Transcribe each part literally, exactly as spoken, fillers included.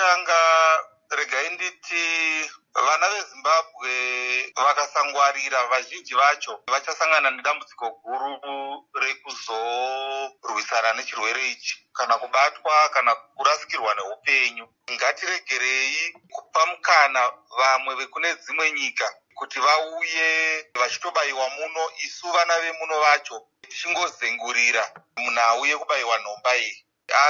Chekutanga regai nditi vana veZimbabwe vakasangwarira vazhinji vacho vachasangana nedambudziko guru rekuzorwisana nechirwere ichi kana kubatwa kana kurasikirwa neupenyu. Ngatiregerei kupa mukana vamwe vekune dzimwe nyika kuti vauye vachitobayiwa muno, isu vana vemuno vacho tichingozengurira munhau yekubayiwa nhomba iyi.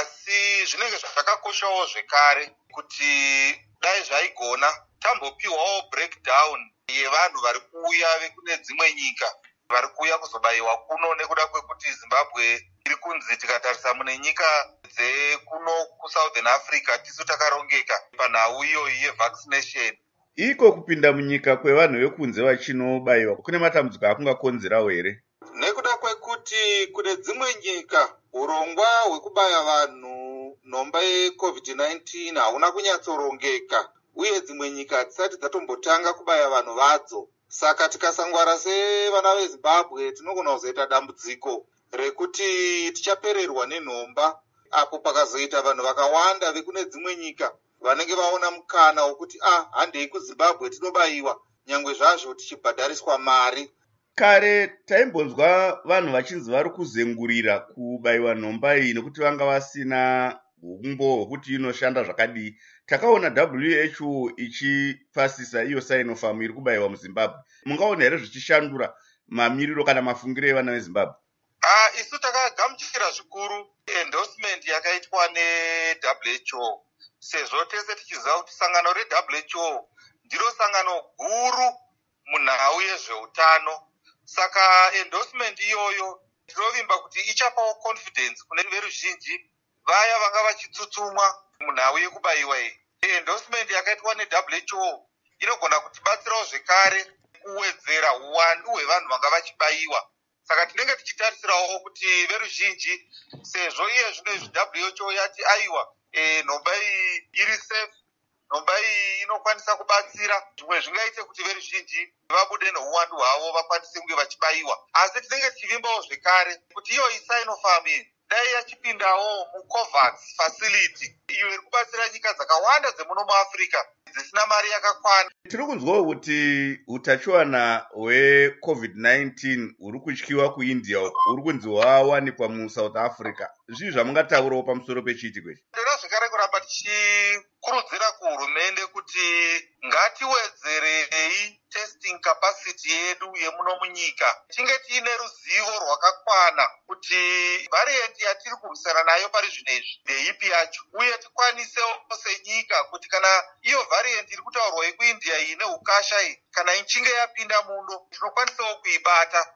Asi zvinenge zvakakoshawo zvekare kuti dai zvaigona tambopiwawo breakdown yevanhu vari kuuya vekune dzimwe nyika vari kuuya kuzobayiwa kuno, nekuda kwekuti Zimbabwe iri kunzi tikatarisa mune nyika dzekuno kuSouthern Africa tisu takarongeka panhau iyoyi yevaccination. Iko kupinda munyika kwevanhu vekunze vachinobayiwa kune matambudziko akungakonzerawo here? Nekuda kwekuti kune dzimwe nyika urongwa hwekubaya vanhu nhomba yecovid nineteen hauna kunyatsorongeka, uye dzimwe nyika hadzisati dzatombotanga kubaya vanhu vadzo. Saka tikasangwara sevana veZimbabwe tinogona kuzoita dambudziko rekuti tichapererwa nenhomba, apo pakazoita vanhu vakawanda vekune dzimwe nyika vanenge vaona mukana wekuti ah handei kuZimbabwe tinobayiwa, nyangwe zvazvo tichibhadhariswa mari. Kare taimbonzwa vanhu vachinzi vari kuzengurira kubayiwa nhomba iyi nekuti vanga vasina umbo hwekuti inoshanda zvakadii. Takaona W H O ichipasisa iyo Sinopharm iri kubayiwa muZimbabwe. Mungaona here zvichishandura mamiriro kana mafungiro evana veZimbabwe? Ah, isu takagamuchira zvikuru endorsement yakaitwa neW H O, sezvo tese tichiziva kuti sangano reW H O ndiro sangano guru munhau yezveutano. Saka endorsement iyoyo tinovimba kuti ichapawo confidence kune veruzhinji vaya vanga vachitsutsumwa munhau yekubayiwa iyi. Endorsement yakaitwa neW H O inogona kutibatsirawo zvekare kuwedzera uwandu hwevanhu vanga vachibayiwa. Saka tinenge tichitarisirawo kuti veruzhinji, sezvo iye zvino W H O yati aiwa e, nhomba iyi iri safe, nhomba iyi inokwanisa kubatsira, zvimwe zvingaite kuti veruzhinji vabude neuwandu hwavo vakwanise kunge vachibayiwa. Asi tinenge tichivimbawo zvekare kuti iyo Sinopharm iyi dai yachipindawo muCOVAX facility iyo iri kubatsira nyika dzakawanda dzemuno muAfrica dzisina mari yakakwana. Tiri kunzwawo kuti utachiwana hweCovid nineteen huri kutyiwa kuIndia huri kunzi hwawanikwa muSouth Africa. Zvii zvamungataurawo pamusoro pechiitiko ichi? Tinoda zvekare kuramba tichikurudzira kuhurumende kuti ngatiwedzerei testing capacity yedu yemuno munyika, tinge tiine ruzivo rwakakwana kuti variant yatiri kurwisana nayo pari zvino izvi ndeipi yacho, uye tikwanisewo senyika kuti kana iyo variant iri kutaurwa yekuIndia iyi neukasha iyi kana ichinge yapinda muno tinokwanisawo kuibata.